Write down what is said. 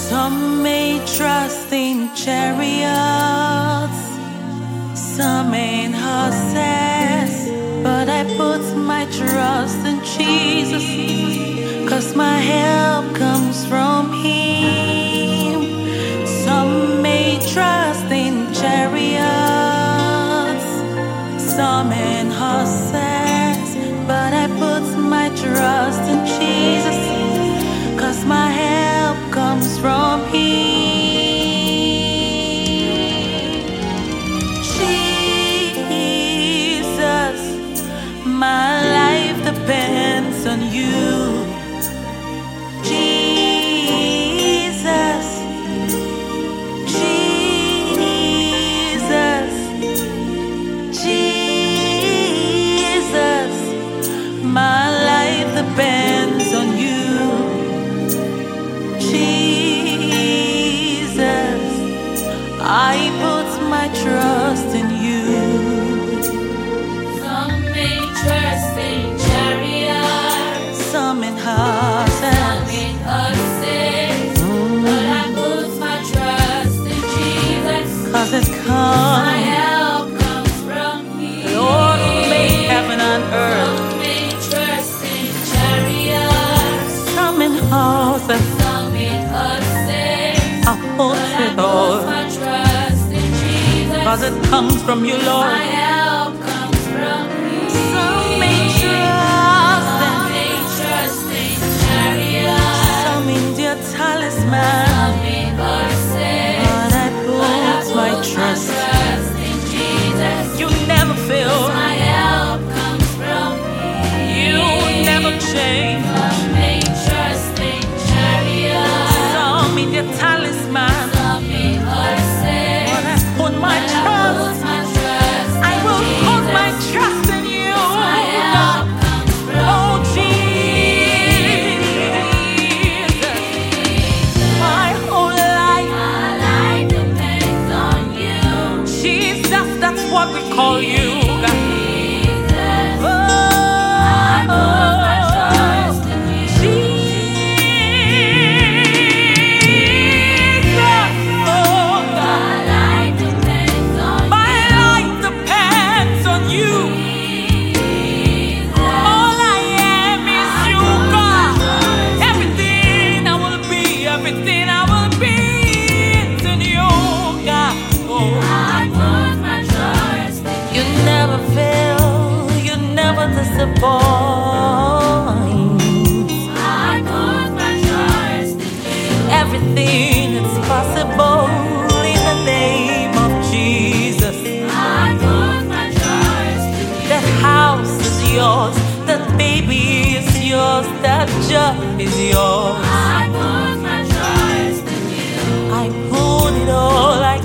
Some may trust in chariots, some in horses, but I put my trust in Jesus, 'cause my help comes from Him. Some may trust in chariots, some in horses, but I put my trust in Jesus, 'cause my help comes from Him. Jesus, my life depends on you. Jesus, Jesus, Jesus, my life depends on you. Jesus, I put my trust in you. Some may trust in chariots, Some in horses, some in horses, but I put my trust in Jesus. 'cause it My comes, help comes from Him. Lord, who made heaven and earth. Some may trust in chariots, Some in horses, some in horses, I put but I it put all, my trust in Jesus. 'cause it comes from you, My Lord. help comes from Him. Some may trust Some may trust in chariots, some in their talisman, some in horses, but I put my trust. in Jesus. You never fail, My help comes from Him. you never change. Some may trust in chariots, Some in their talisman, some in horses, but I put my but I trust. put my trust I in will put my Jesus. trust in you. My help comes from Oh Jesus, my whole life, My life depends on you. Jesus, that's what we call you. Jesus, Oh, I put my trust in you. Jesus, oh, My life depends on my life depends on you. Jesus. All I am is you, God. Everything I will be, everything I will be is in you, God. Oh. I put my trust in You never fail, you never disappoint. I put my trust in you. Everything is possible in the name of Jesus. I put my trust in you. That house is yours, that baby is yours, that job is yours. I put my trust in you. I put it all, I